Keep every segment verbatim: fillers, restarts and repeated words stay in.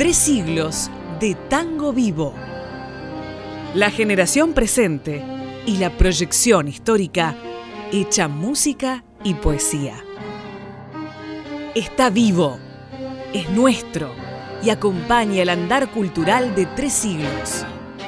Tres siglos de tango vivo. La generación presente y la proyección histórica hecha música y poesía. Está vivo, es nuestro y acompaña el andar cultural de tres siglos.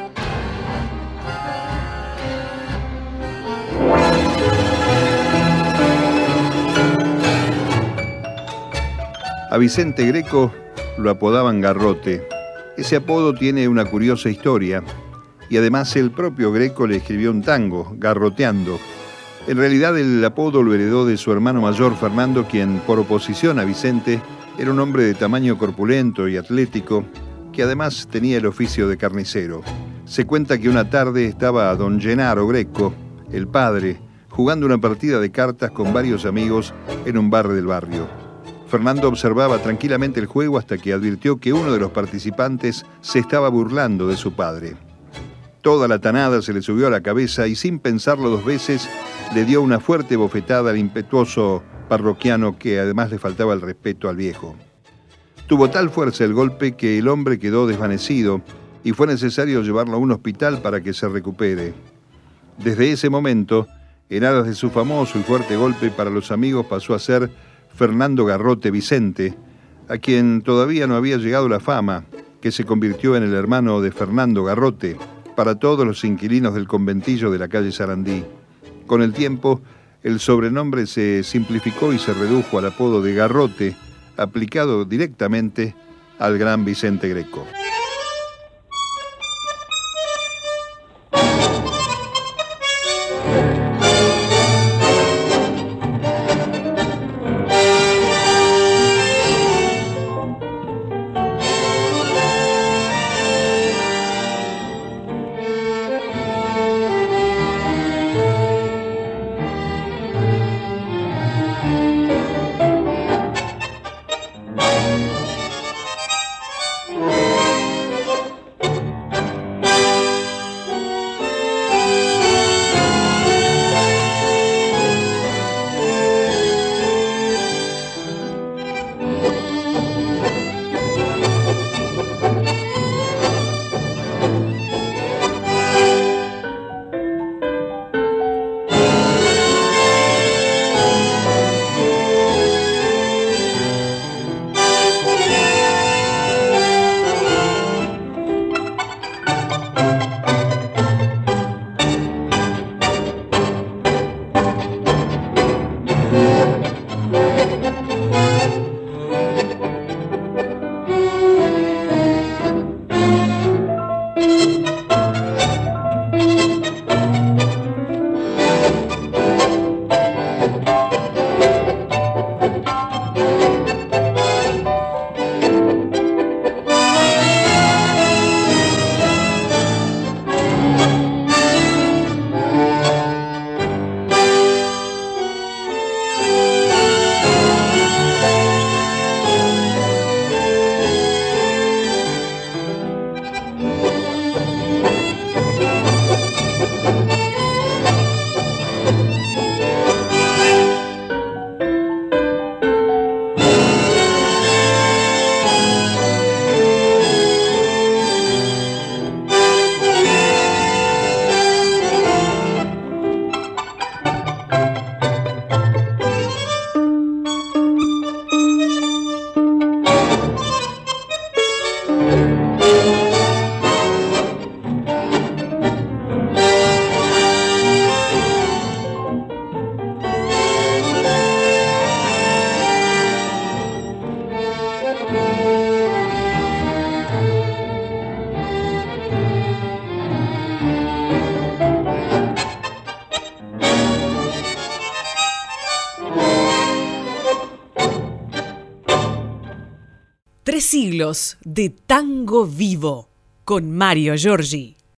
A Vicente Greco lo apodaban Garrote. Ese apodo tiene una curiosa historia y además el propio Greco le escribió un tango, Garroteando. En realidad el apodo lo heredó de su hermano mayor Fernando, quien por oposición a Vicente era un hombre de tamaño corpulento y atlético que además tenía el oficio de carnicero. Se cuenta que una tarde estaba don Gennaro Greco, el padre, jugando una partida de cartas con varios amigos en un bar del barrio. Fernando observaba tranquilamente el juego hasta que advirtió que uno de los participantes se estaba burlando de su padre. Toda la tanada se le subió a la cabeza y sin pensarlo dos veces le dio una fuerte bofetada al impetuoso parroquiano que además le faltaba el respeto al viejo. Tuvo tal fuerza el golpe que el hombre quedó desvanecido y fue necesario llevarlo a un hospital para que se recupere. Desde ese momento, en aras de su famoso y fuerte golpe para los amigos pasó a ser Fernando Garrote Vicente, a quien todavía no había llegado la fama, que se convirtió en el hermano de Fernando Garrote para todos los inquilinos del conventillo de la calle Sarandí. Con el tiempo, el sobrenombre se simplificó y se redujo al apodo de Garrote, aplicado directamente al gran Vicente Greco. Tres siglos de tango vivo con Mario Giorgi.